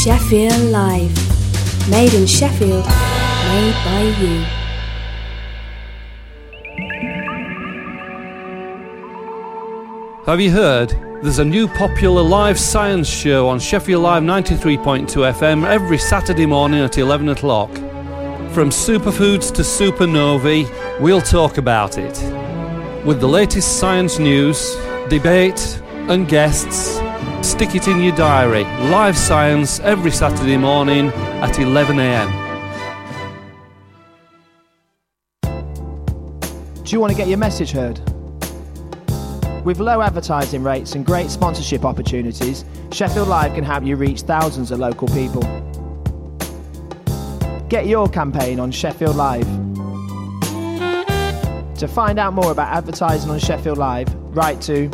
Sheffield Live. Made in Sheffield, made by you. Have you heard? There's a new popular live science show on Sheffield Live 93.2 FM every Saturday morning at 11 o'clock. From superfoods to supernovae, we'll talk about it. With the latest science news, debate and guests, stick it in your diary. Live science every Saturday morning at 11 a.m. Do you want to get your message heard? With low advertising rates and great sponsorship opportunities, Sheffield Live can help you reach thousands of local people. Get your campaign on Sheffield Live. To find out more about advertising on Sheffield Live, write to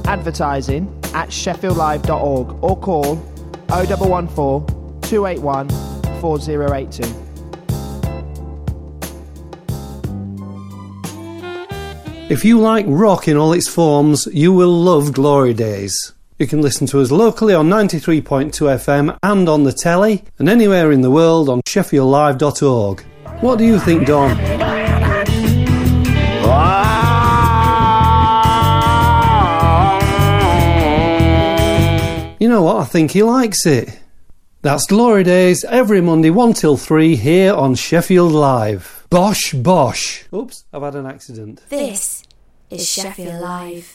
advertising@sheffieldlive.org or call 0114 281 4082. If you like rock in all its forms, you will love Glory Days. You can listen to us locally on 93.2 FM and on the telly, and anywhere in the world on sheffieldlive.org. What do you think, Don? You know what? I think he likes it. That's Glory Days every Monday 1 till 3 here on Sheffield Live. Bosh, bosh. Oops, I've had an accident. This is Sheffield Live.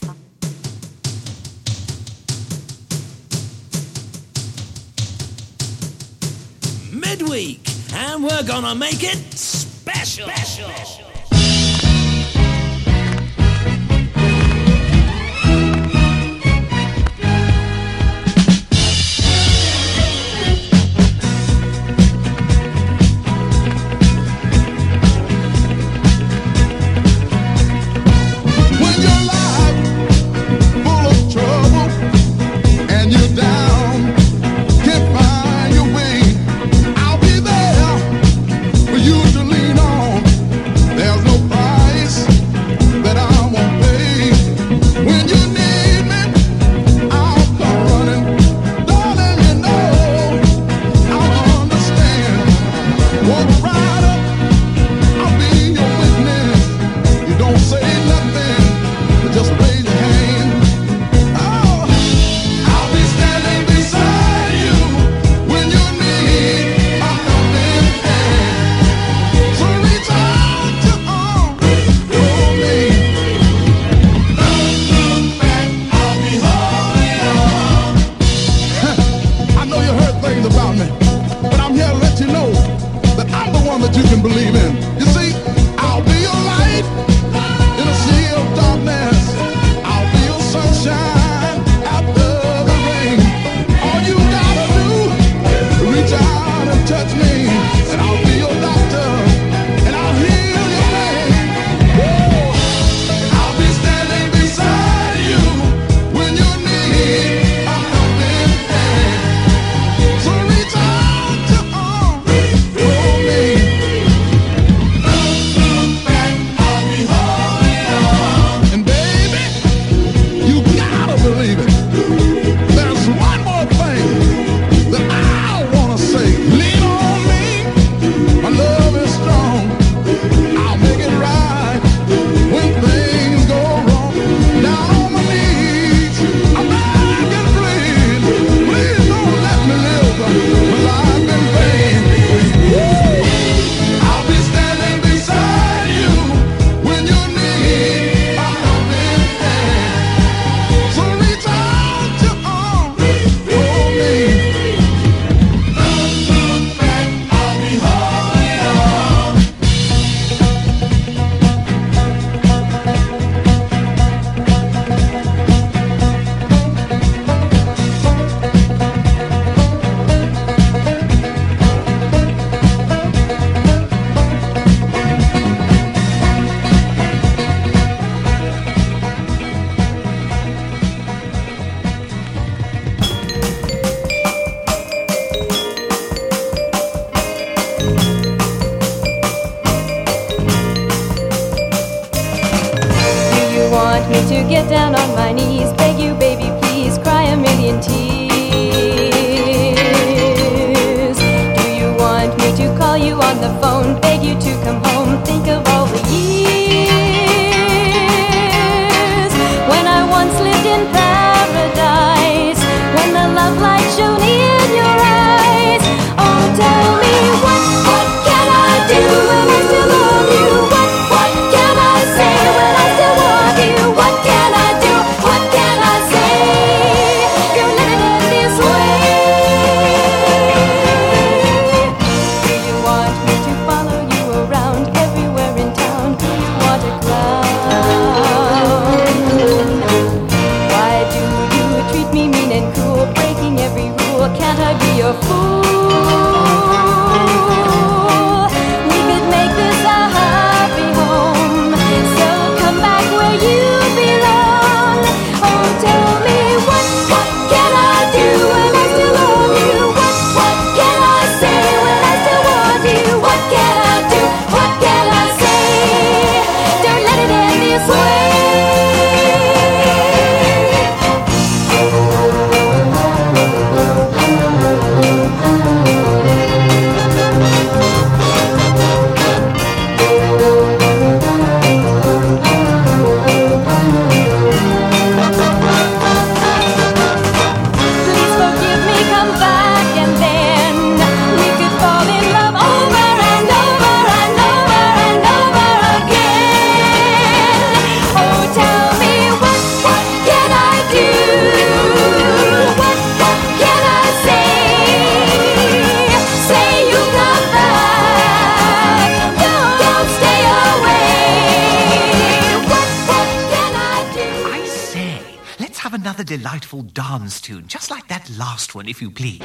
Midweek, and we're gonna make it special. You to lean on. There being cool, breaking every rule. Can't I be your fool? We could make this a happy home. So come back where you belong. Oh, tell me what can I do when I still love you? What can I say when I still want you? What can I do? What can I say? Don't let it end this way. Please forgive me, come back and then we could fall in love over and over and over and over again. Oh, tell me what can I do? What can I say? Say you'll come back. Don't stay away. What can I do? I say, let's have another delightful dance tune, just like that last one, if you please.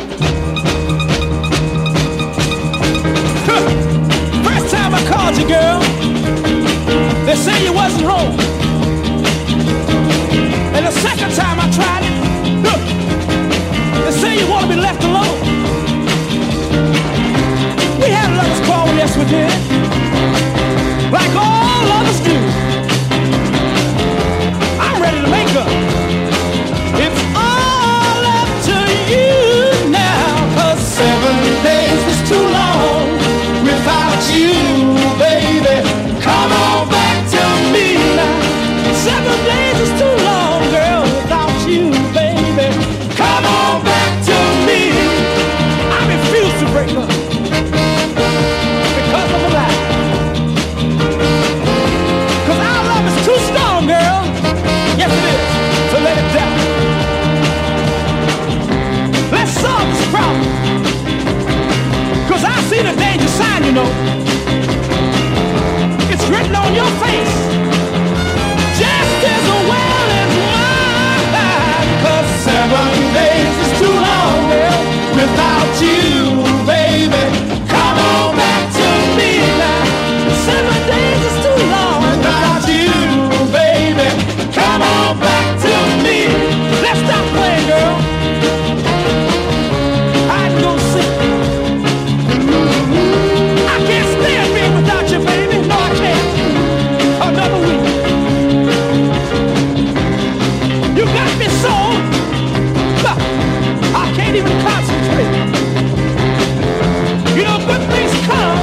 First time I called you, girl, they say you wasn't home. And the second time I tried it, look, they say you want to be left alone. We had a lover's quarrel, yes we did, like all lovers do. I'm ready to make up. It's all up to you now, 'cause 7 days was too long without you, baby. Come on back to me now. 7 days is too long, girl, without you, baby. Come on back to me. I refuse to break up because of a lie. 'Cause our love is too strong, girl. Yes, it is. So let it down. Let's solve this problem. 'Cause I see the danger sign, you know. It's written on your face. Just as well as mine. 'Cause 7 days is too long, girl, without you, baby. Come on back to me now. 7 days is too long without you, baby. Come on back to me. Let's stop playing, girl. I go see. I can't stand being without you, baby. No, I can't. Another week. You got me so. I can't even concentrate. You know, good things come.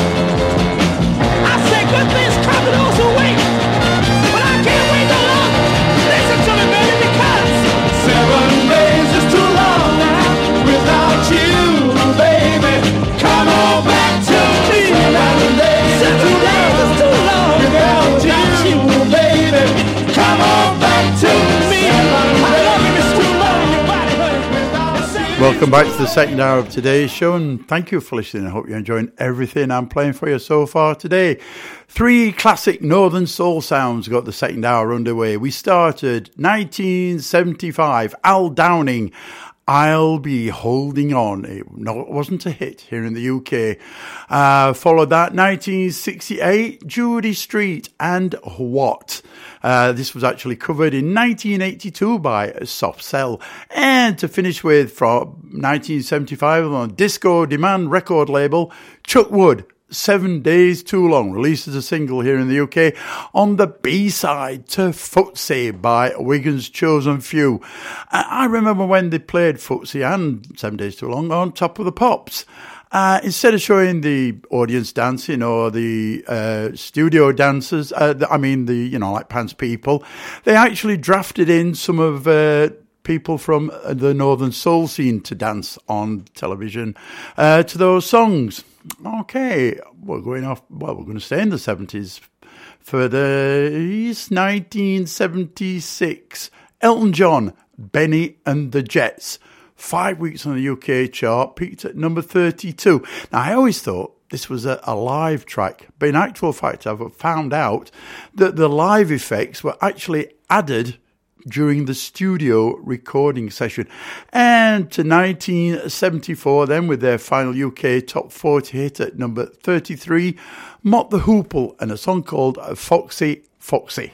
I say good things come to those who wait. But I can't wait no longer. Listen to me, baby, because 7 days is too long now without you, baby. Come on back to me. 7 days is too long without you, baby. Come on back to me. I love you, it's too long, your body hurts without you. Welcome back to the second hour of today's show, and thank you for listening. I hope you're enjoying everything I'm playing for you so far today. 3 classic Northern Soul sounds got the second hour underway. We started 1975, Al Downing, I'll Be Holding On. It wasn't a hit here in the UK. Followed that, 1968, Judy Street and What. This was actually covered in 1982 by Soft Cell. And to finish with, from 1975 on Disco Demand record label, Chuck Wood, 7 Days Too Long, released as a single here in the UK on the B-side to Footsie by Wigan's Chosen Few. I remember when they played Footsie and 7 Days Too Long on Top of the Pops. Instead of showing the audience dancing or the studio dancers, like Pants people, they actually drafted in some of people from the Northern Soul scene to dance on television to those songs. Okay, we're going to stay in the 70s for the 1976. Elton John, Benny and the Jets. 5 weeks on the UK chart, peaked at number 32. Now, I always thought this was a live track, but in actual fact, I've found out that the live effects were actually added during the studio recording session. And to 1974 then, with their final UK Top 40 hit at number 33, Mott the Hoople and a song called Foxy Foxy.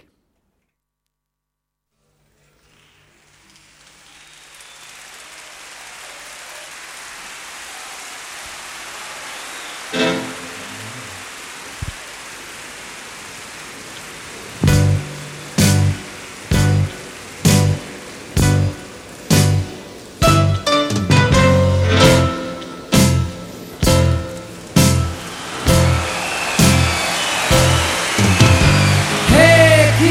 Hey,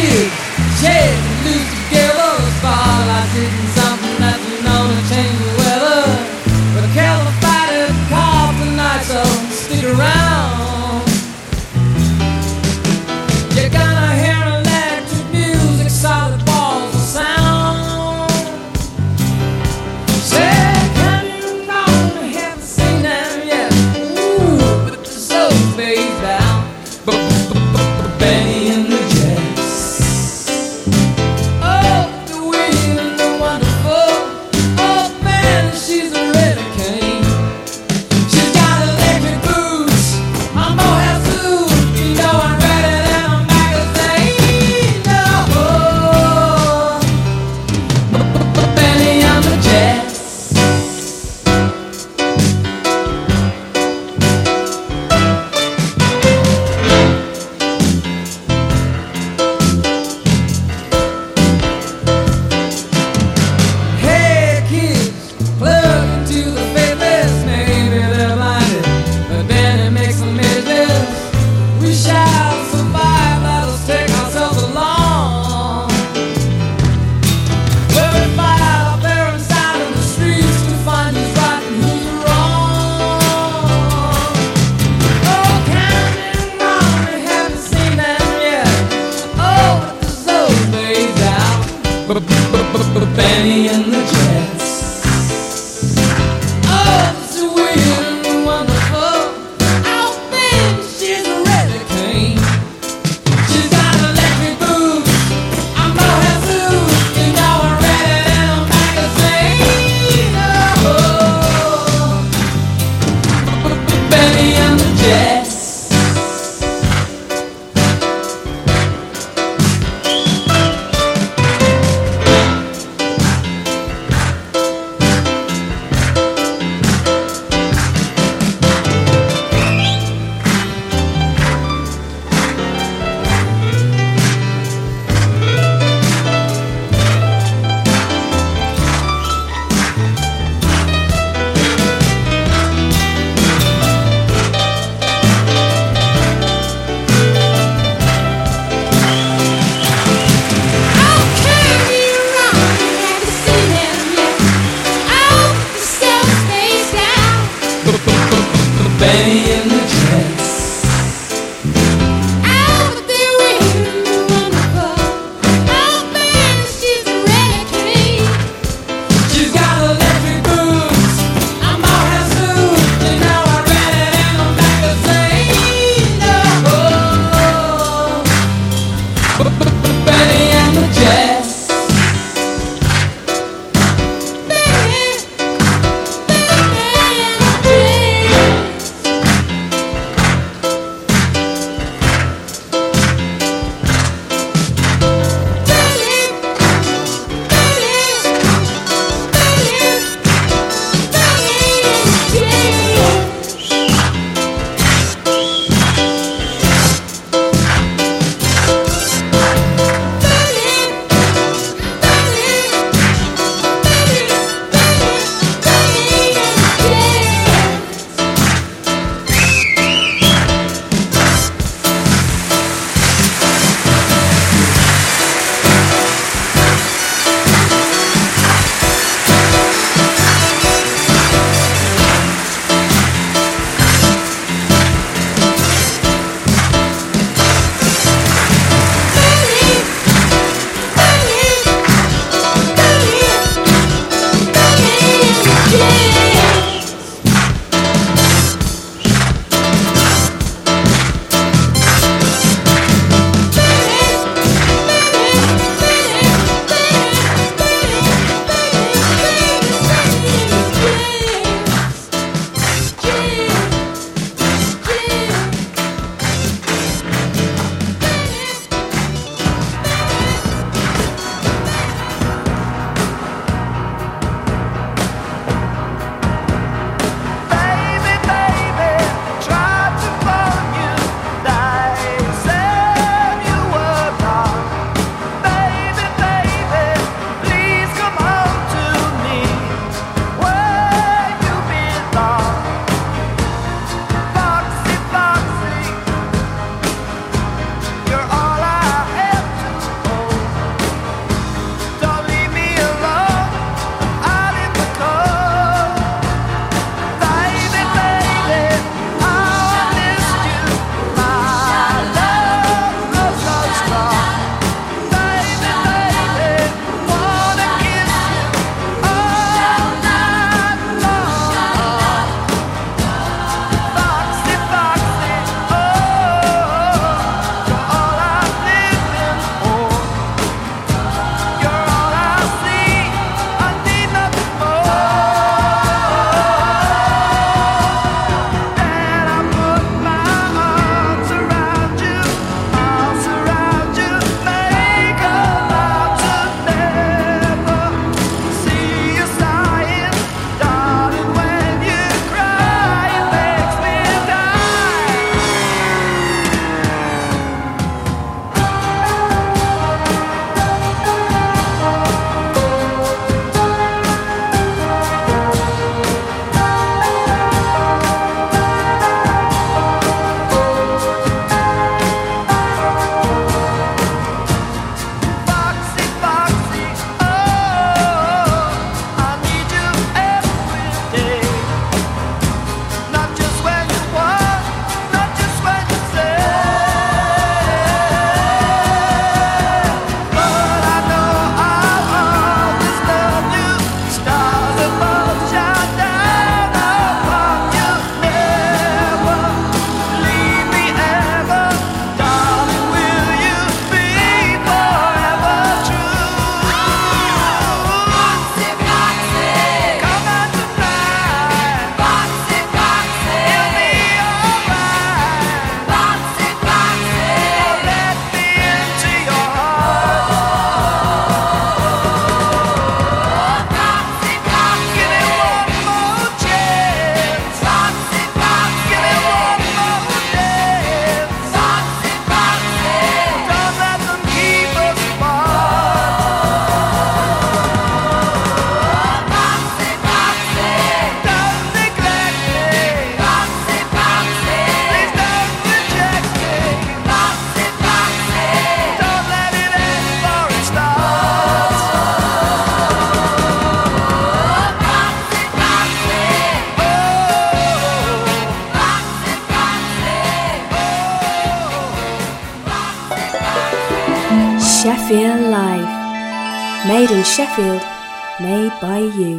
Feel Live. Made in Sheffield, made by you.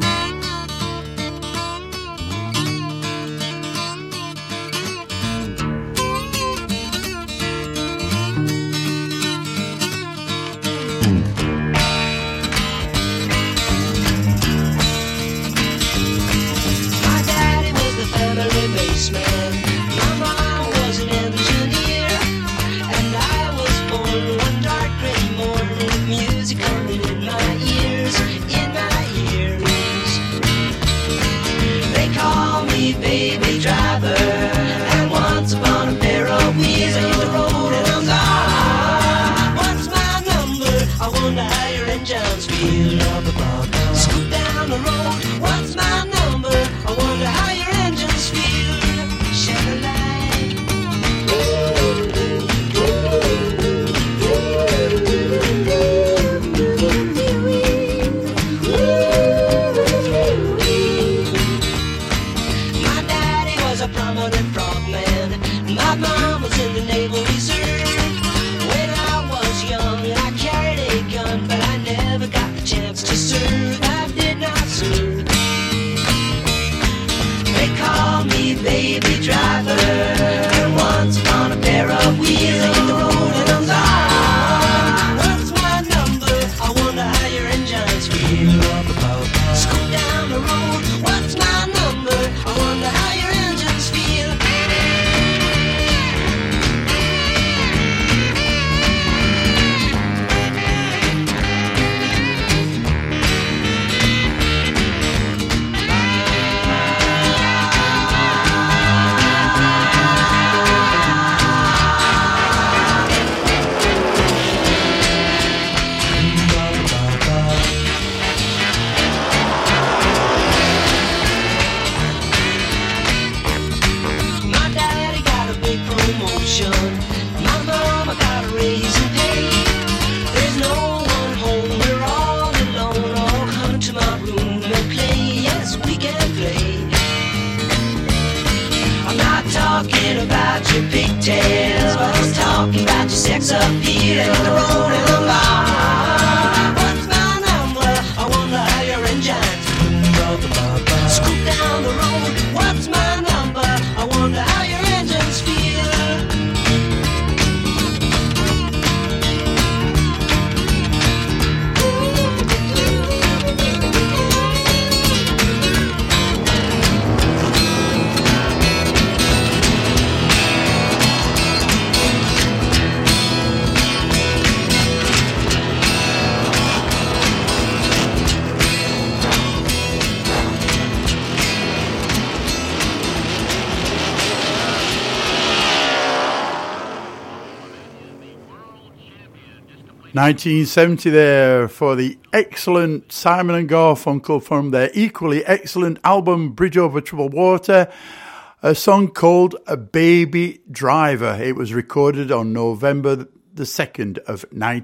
$1970 there for the excellent Simon and Garfunkel from their equally excellent album Bridge Over Troubled Water, a song called A Baby Driver. It was recorded on November the 2nd of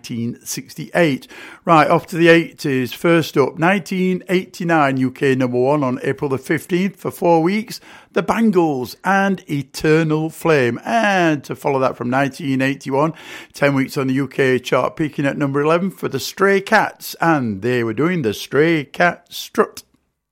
1968. Right, off to the 80s. First up, 1989 UK number one on April the 15th for 4 weeks, The Bangles and Eternal Flame. And to follow that from 1981, 10 weeks on the UK chart, peaking at number 11 for the Stray Cats, and they were doing the Stray Cat Strut.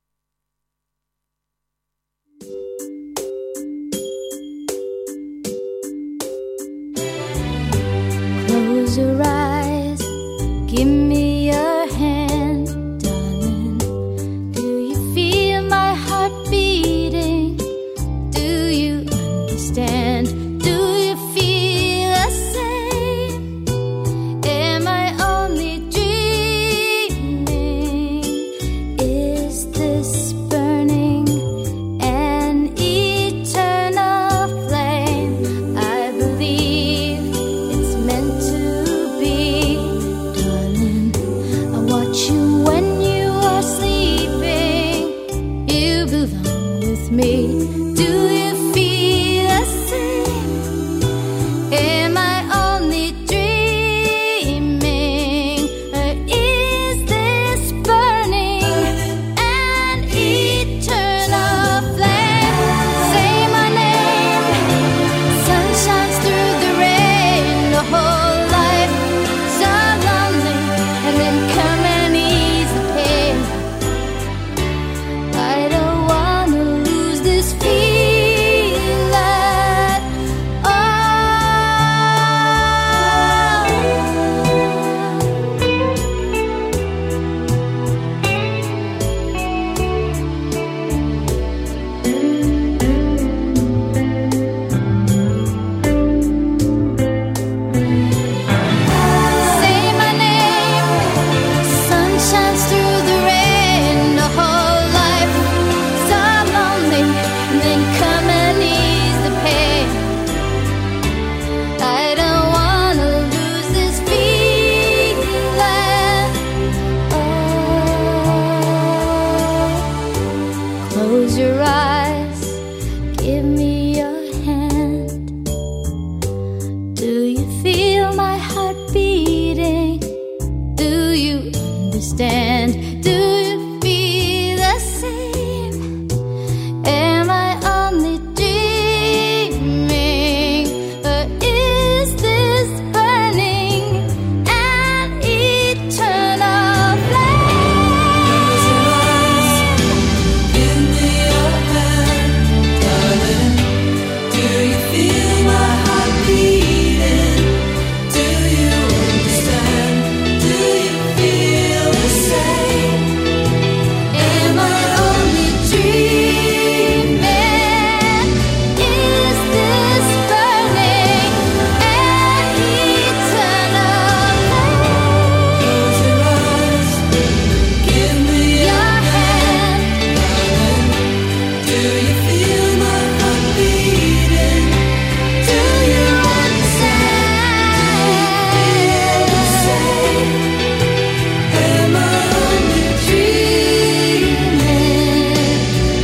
Close your eyes, give me your hand, darling. Do you feel my heart beating? Do you understand? Do you feel the same? Am I only dreaming? Is this burning an eternal flame? I believe it's meant to be, darling. I watch you when you are sleeping. You belong with me. Do you feel the same? Am I only dreaming? Or is this burning an eternal flame? Say my name. Sun shines through the rain. The whole life so lonely. Close your eyes, give me your hand. Do you feel my heart beating? Do you understand? Do you feel the same? Am I only dreaming? Or is this burning an eternal flame? Give me your hand, darling. Do you feel my heart beating? Do you understand? Do you feel the same? Am I only dreaming? Is this burning an eternal flame? Close your eyes, give me your hand, darling. Do you feel my heart beating? Do you understand? The same. Am I only dreaming?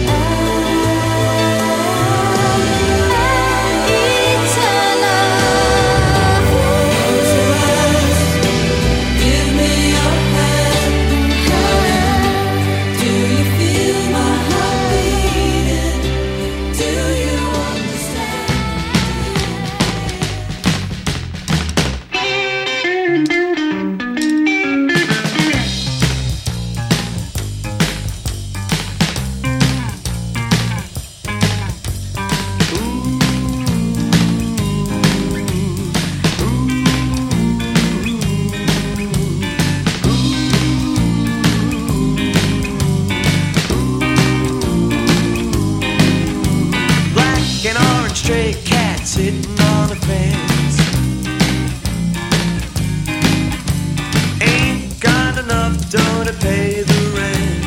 Close your eyes, give me your hand, darling. Do you feel my heart beating? Do you understand? Black and orange stray cat sitting on the fence. Ain't got enough dough to pay the rent.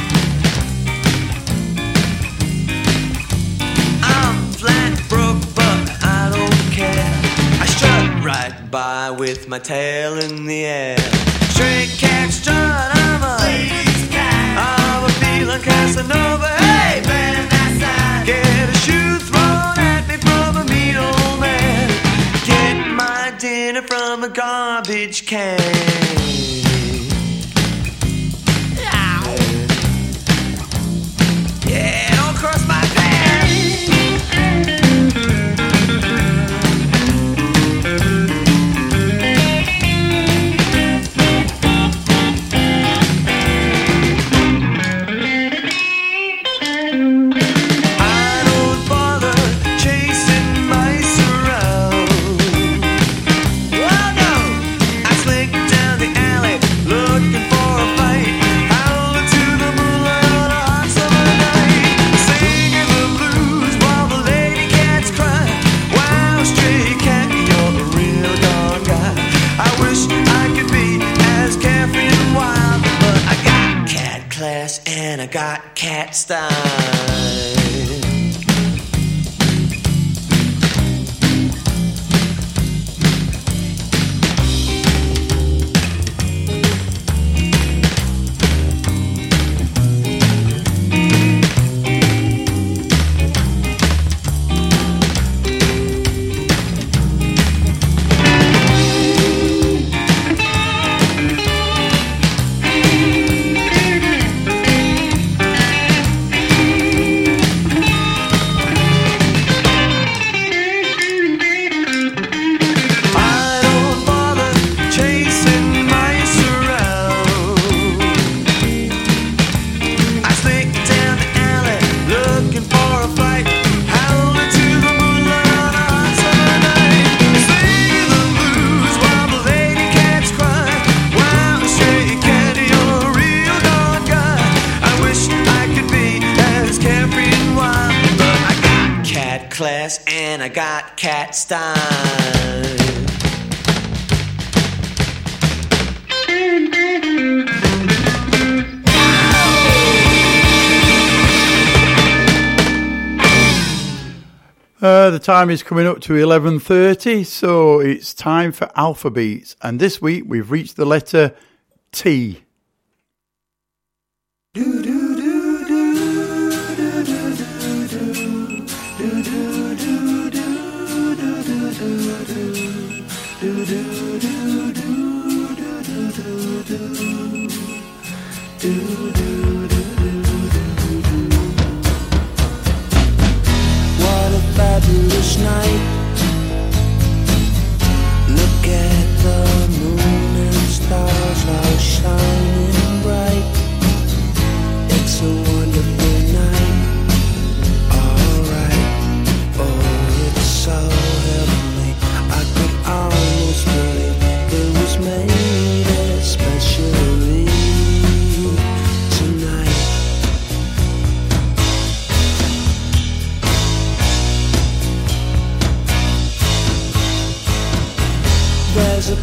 I'm flat broke, but I don't care. I strut right by with my tail in the air. Stray cat strut, I'm a lazy cat. I'm a feeling Casanova. Hey, man, that's get a shoe thrown at me from a mean old man. Get my dinner from a garbage can. Yeah, don't cross my path. I don't bother chasing mice around. Oh no, I slink down the alley looking for a fight, howling to the moonlight on a hot summer night, singing the blues while the lady cats cry. Wow, stray cat, you're a real dog guy. I wish I could be as carefree and wild, but I got cat class and I got cat style. I don't bother chasing mice around. I slink down the alley looking for a fight, howling to the moonlight on a hot summer night, singing the blues while the lady cats cry. Wow, stray cat, you're a real dog guy. I wish I could be as carefree and wild, but I got cat class and I got cat style. The time is coming up to 11:30, so it's time for Alphabeats. And this week we've reached the letter T.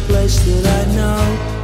place that I know,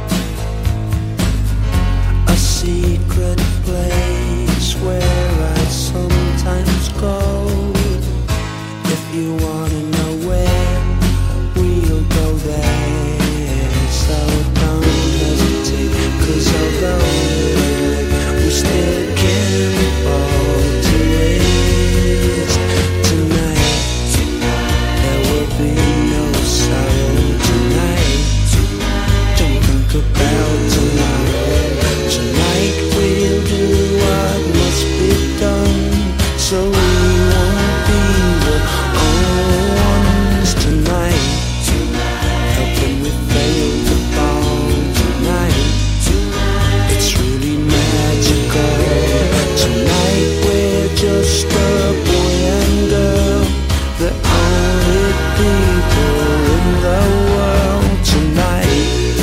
a secret place where I sometimes go. If you wanna know where, we'll go there. So don't hesitate, 'cause although we still can fall to waste tonight, there will be no sorrow tonight. Don't think about tomorrow. Tonight we'll do what must be done, so we won't be the only ones tonight. How can we fail to fall tonight? It's really magical. Tonight we're just a boy and girl, the only people in the world tonight.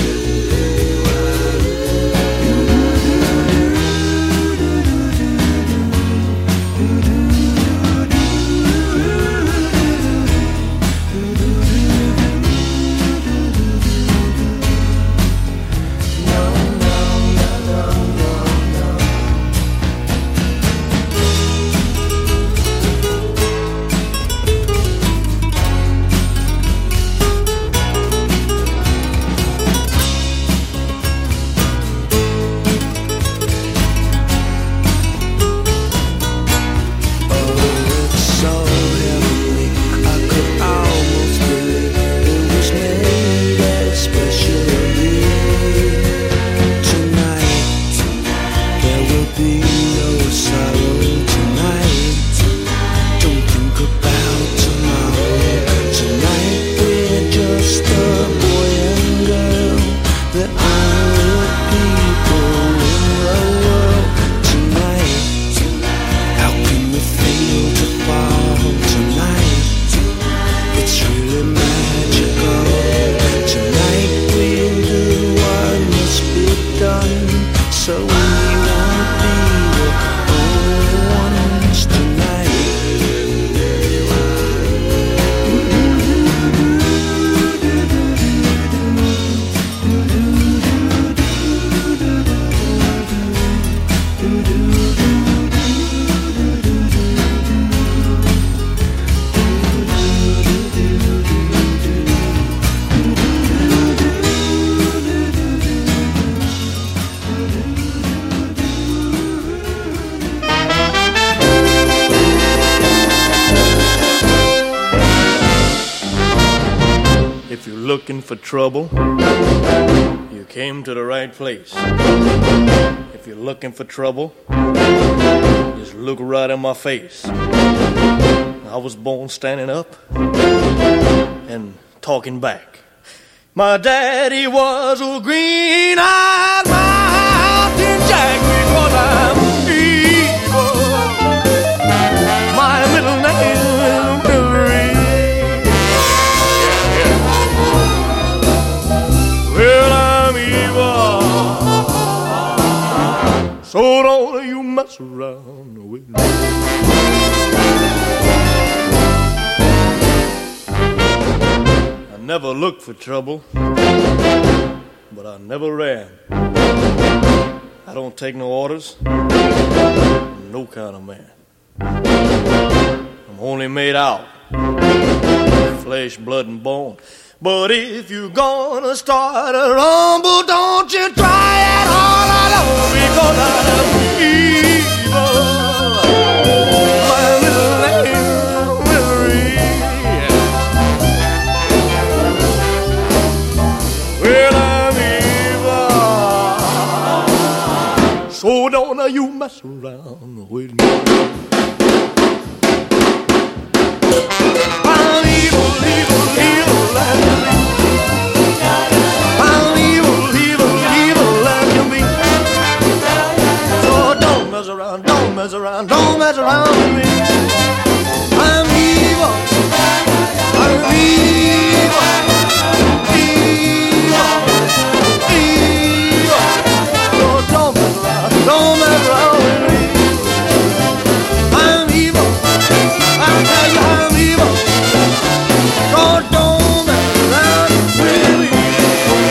If you're looking for trouble, you came to the right place. If you're looking for trouble, just look right in my face. I was born standing up and talking back. My daddy was a green-eyed mountain jack because I'm evil. My middle name is Billy. Well, I'm evil, so don't you mess around with me. I never looked for trouble, but I never ran. I don't take no orders, I'm no kind of man. I'm only made out of flesh, blood, and bone. But if you're gonna start a rumble, don't you try it all alone, because I'm evil. My little name is Mary. Well, I'm evil, so don't you mess around with me. I'm evil, evil, evil. I'm evil, evil, evil like you be. So don't mess around, don't mess around, don't mess around with me. I'm evil, I'm evil, evil, evil. So don't mess around with me. I'm evil, I tell you I'm evil. So don't mess around with me.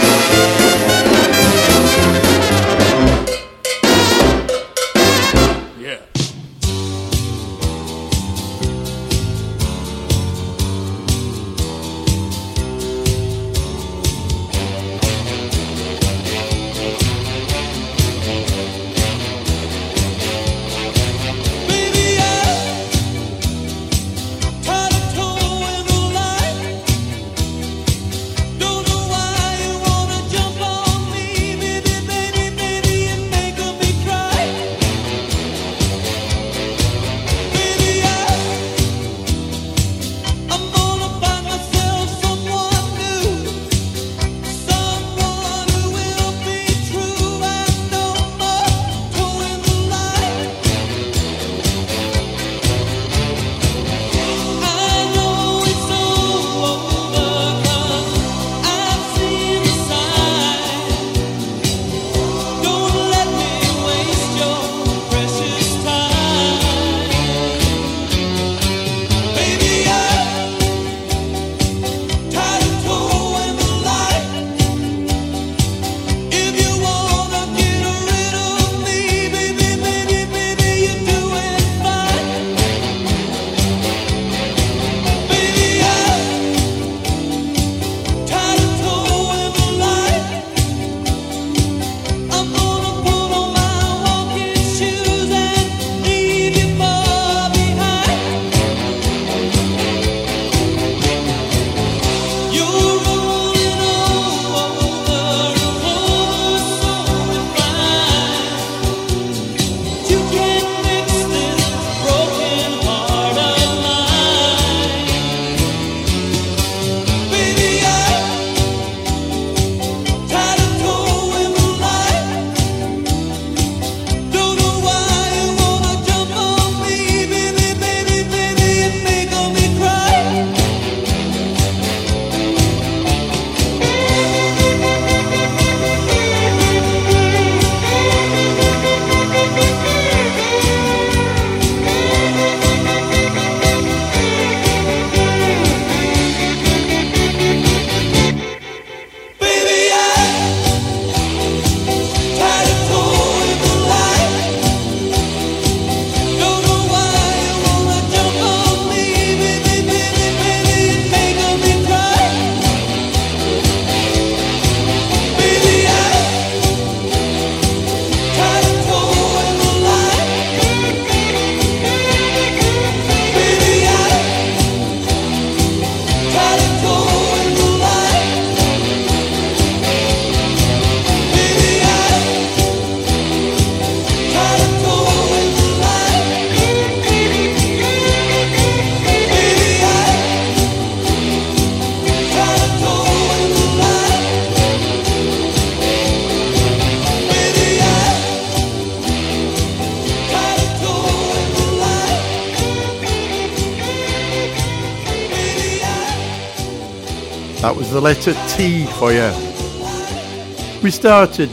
That was the letter T for you. We started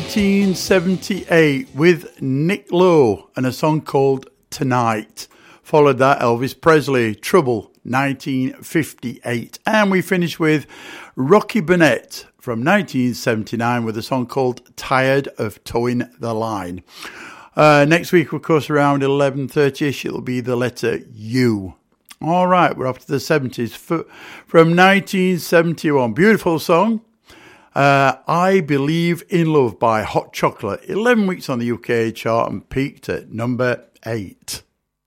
1978 with Nick Lowe and a song called Tonight. Followed that Elvis Presley, Trouble, 1958. And we finished with Rocky Burnett from 1979 with a song called Tired of Towing the Line. Next week, of course, around 11:30ish, it'll be the letter U. All right, we're up to the 70s. From 1971, beautiful song. I Believe in Love by Hot Chocolate. 11 weeks on the UK chart and peaked at number 8.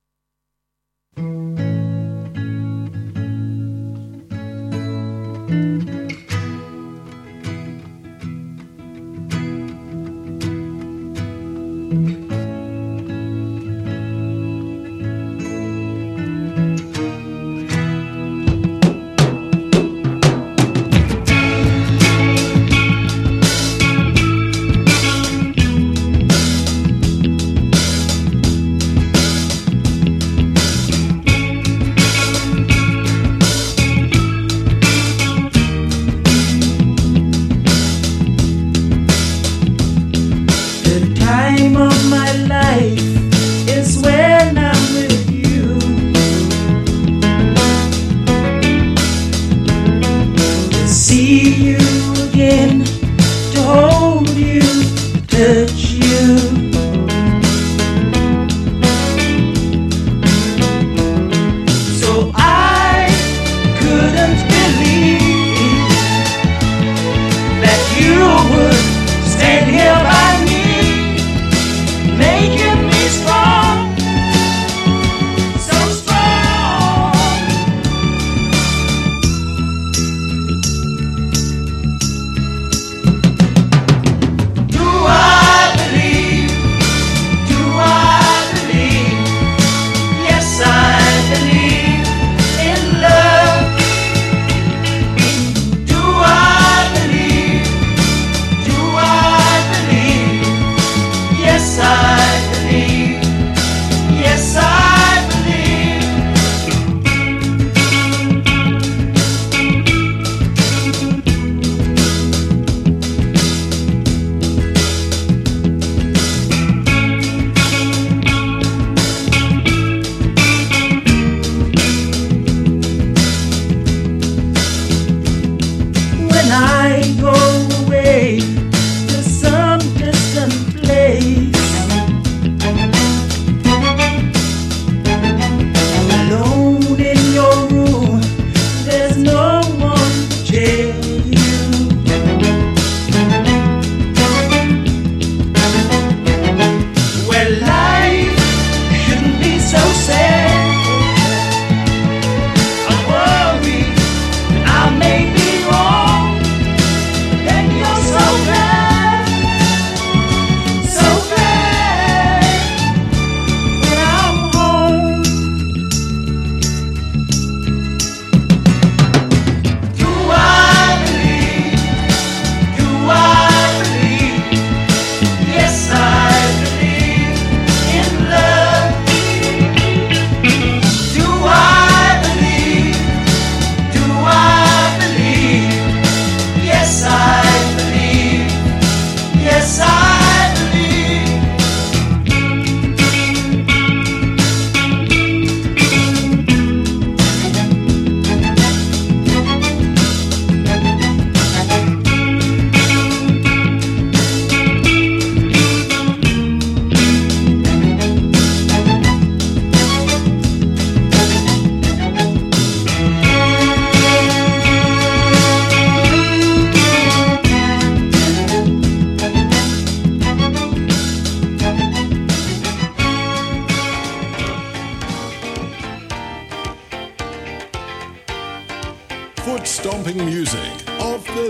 foot-stomping music of the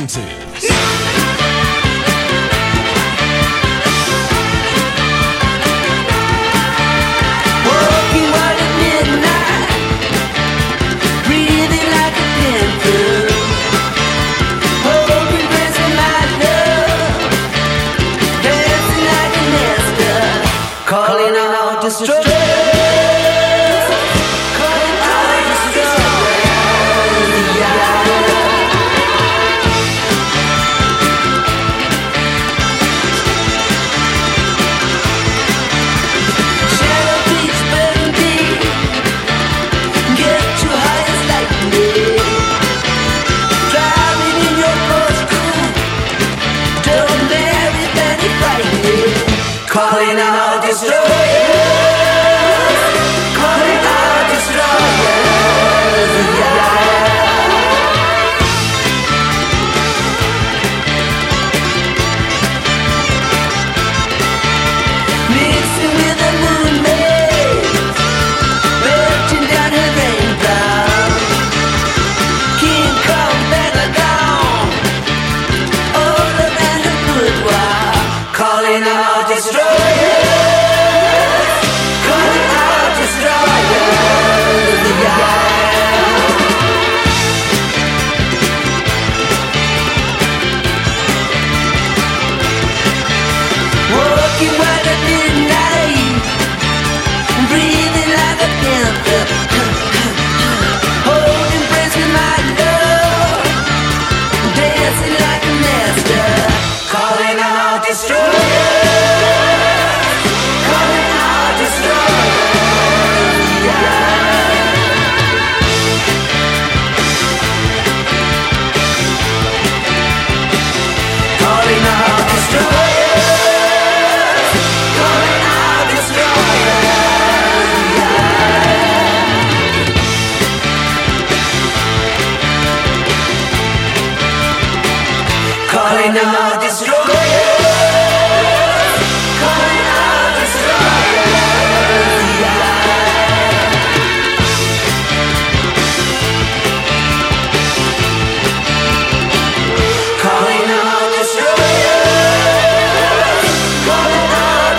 70s. Walking out at midnight, breathing like a panther, hoping for my love, dancing like a nester, calling out distress. Calling out distress. Calling out destroyers. Calling out destroyers. Calling out destroyers. Calling out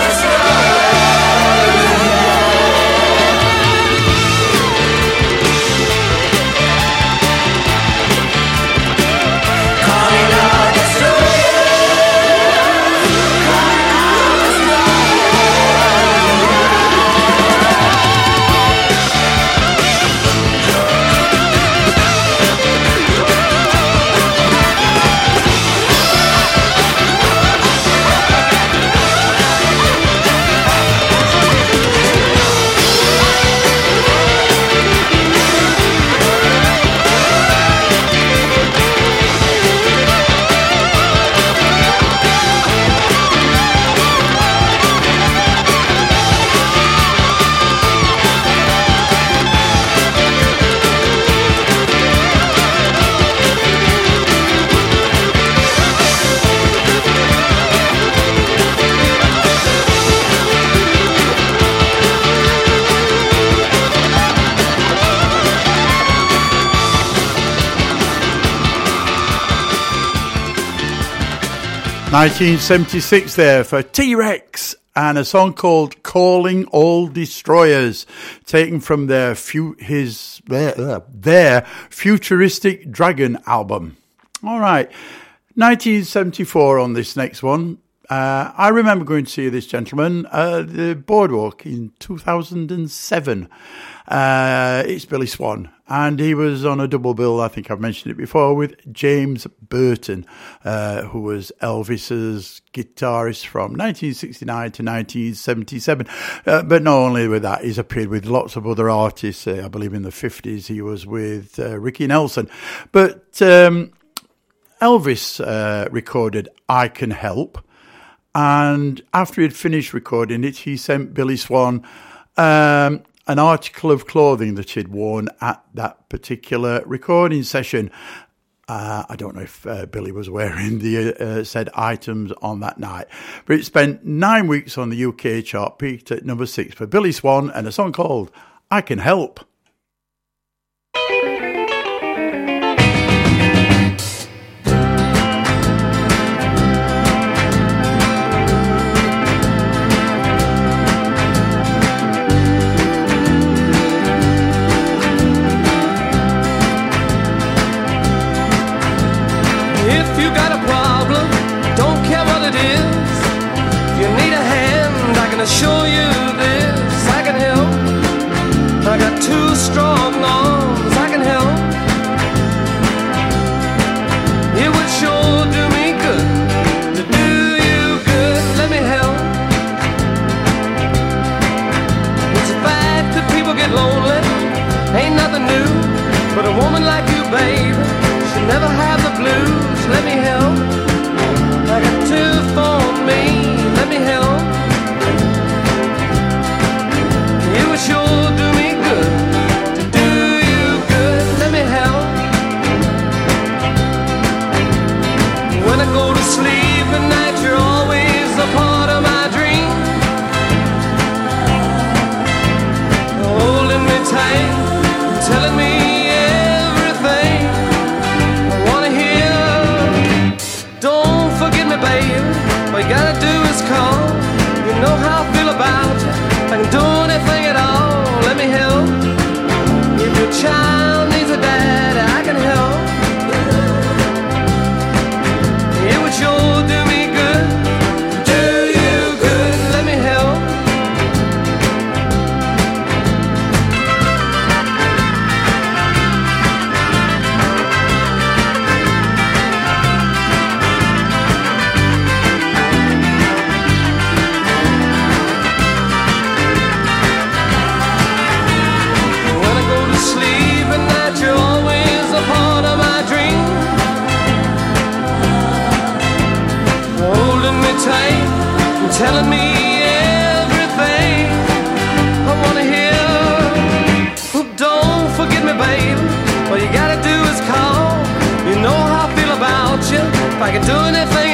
...1976 there for T-Rex and a song called Calling All Destroyers, taken from their Futuristic Dragon album. All right, 1974 on this next one. I remember going to see this gentleman at the Boardwalk in 2007. It's Billy Swan, and he was on a double bill, I think I've mentioned it before, with James Burton, who was Elvis's guitarist from 1969 to 1977. But not only with that, he's appeared with lots of other artists. I believe in the 50s he was with Ricky Nelson. But Elvis recorded I Can Help, and after he'd finished recording it, he sent Billy Swan an article of clothing that he'd worn at that particular recording session. I don't know if Billy was wearing the said items on that night, but it spent 9 weeks on the UK chart, peaked at number 6 for Billy Swan, and a song called I Can Help. Show you this, I can help. I got 2 strong arms, I can help. It would sure do me good to do you good. Let me help. It's a fact that people get lonely, ain't nothing new. But a woman like you, baby, should never have the blues. Let me help. I got 2 for me, let me help. It would sure do me good to do you good. Let me help. When I go to sleep at night, you're always a part of my dream. Holding me tight, telling me everything I wanna hear. Don't forget me, baby. All you gotta do is call. You know how I feel about you. I can do anything at all, let me help. If your child needs a dad, I can help. It would sure do me good, do you good, let me help. Telling me everything I wanna hear. Oh, don't forget me, baby. All you gotta do is call. You know how I feel about you. If I could do anything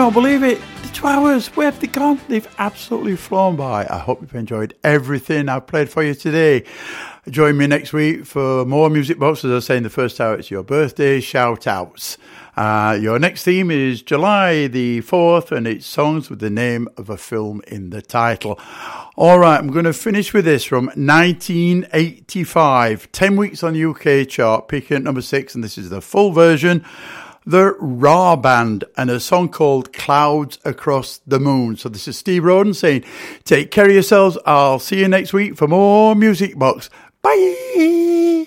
can't believe it. The 2 hours, where have they gone? They've absolutely flown by. I hope you've enjoyed everything I've played for you today. Join me next week for more Music Box. As I was saying, the first hour, it's your birthday shout-outs. Your next theme is July the 4th, and it's songs with the name of a film in the title. All right, I'm going to finish with this from 1985. 10 weeks on the UK chart, peaking at number 6, and this is the full version. The Ra Band, and a song called Clouds Across the Moon. So this is Steve Roden saying, take care of yourselves. I'll see you next week for more Music Box. Bye!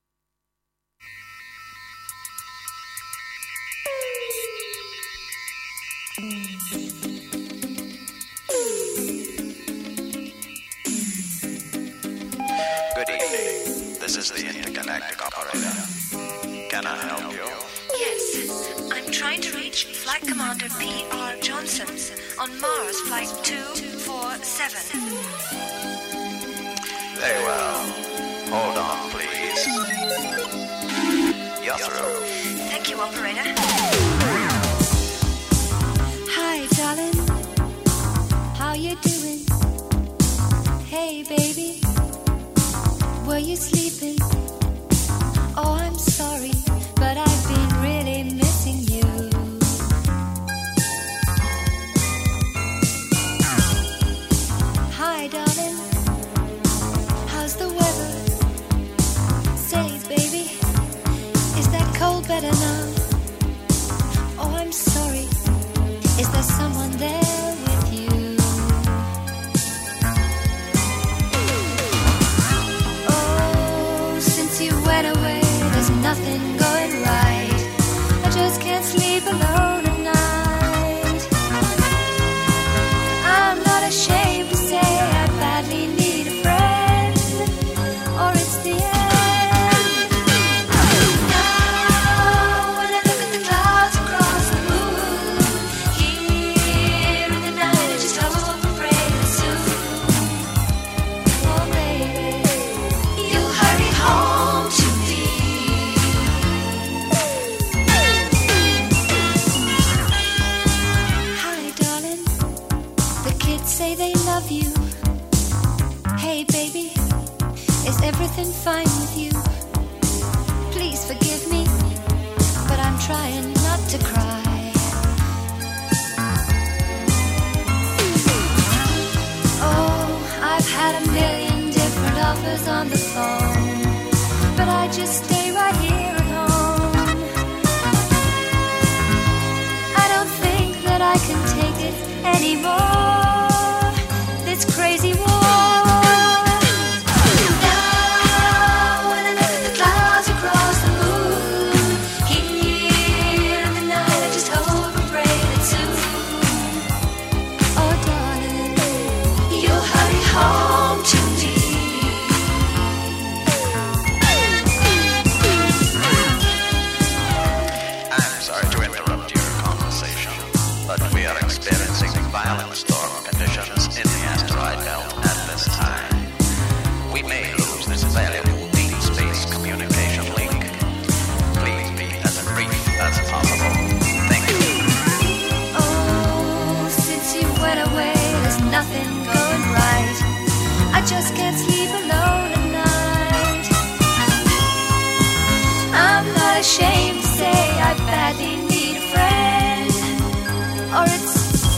Good evening. This is the intergalactic operator. Can I help you? Yes, I'm trying to reach Flight Commander P.R. Johnson on Mars Flight 247. Very well. Hold on, please. You're through. Thank you, operator. Hi, darling. How you doing? Hey, baby. Were you sleeping? Oh, I'm sorry, but I've been really missing you. Hi, darling. How's the weather? Say, baby, is that cold better now? Oh, I'm sorry. Is there someone there with you? Oh, since you went away, there's nothing going right. I just can't sleep alone at night. I'm not ashamed to say I badly need a friend, or it's the end. Now when I look at the clouds across the moon, here in the night I just hope and pray that soon, oh baby, you'll hurry home to me. Hi, darling. The kids say they love you. Hey, baby, is everything fine with you? Please forgive me, but I'm trying not to cry. Oh, I've had a million different offers on the phone, but I just stay right here at home. I don't think that I can take it anymore, this crazy war. Now when I look at the clouds across the moon, here in the night I just hope and pray that soon, oh darling, you'll hurry home to me. I'm sorry to interrupt your conversation, but we are experiencing violent storm conditions in the asteroid belt at this time. We may lose this valuable deep space communication link. Please be as brief as possible. Thank you. Oh, since you went away, there's nothing going right. I just can't sleep alone at night. I'm not ashamed to say I badly need a friend, or it's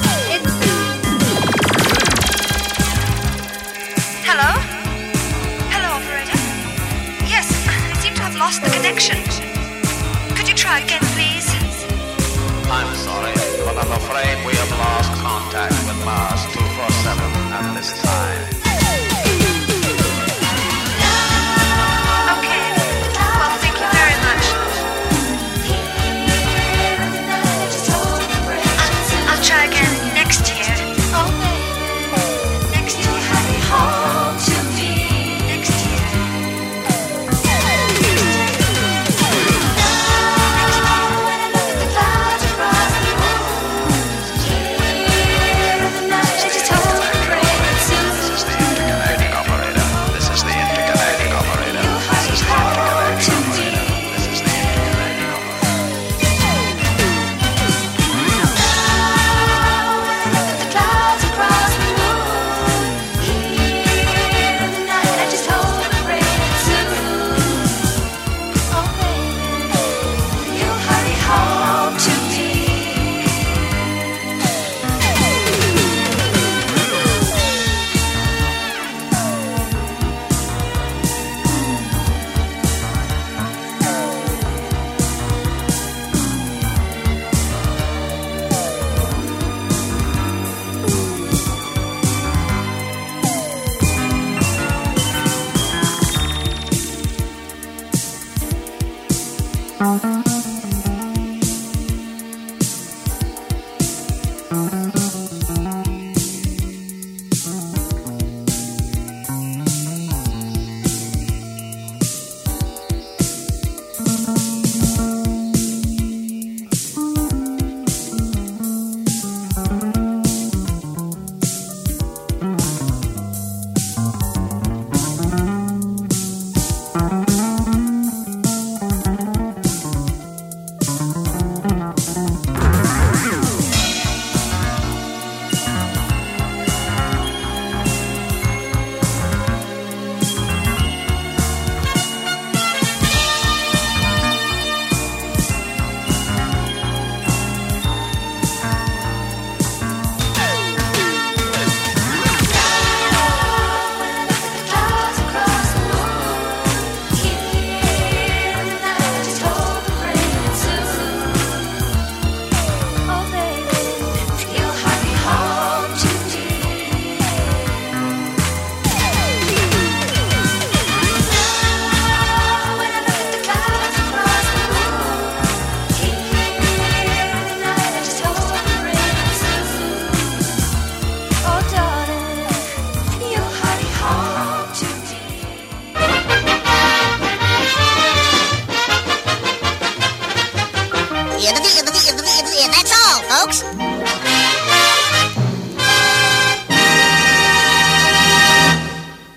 Hello? Hello, operator? Yes, I seem to have lost the connection. Could you try again, please? I'm sorry, but I'm afraid we have lost contact with Mars 247 at this time. Okay. Well, thank you very much. I'll try again next year. Oh, baby. Next year. Hurry home to me. Next year. Here in the night, I just hope and pray that soon Thank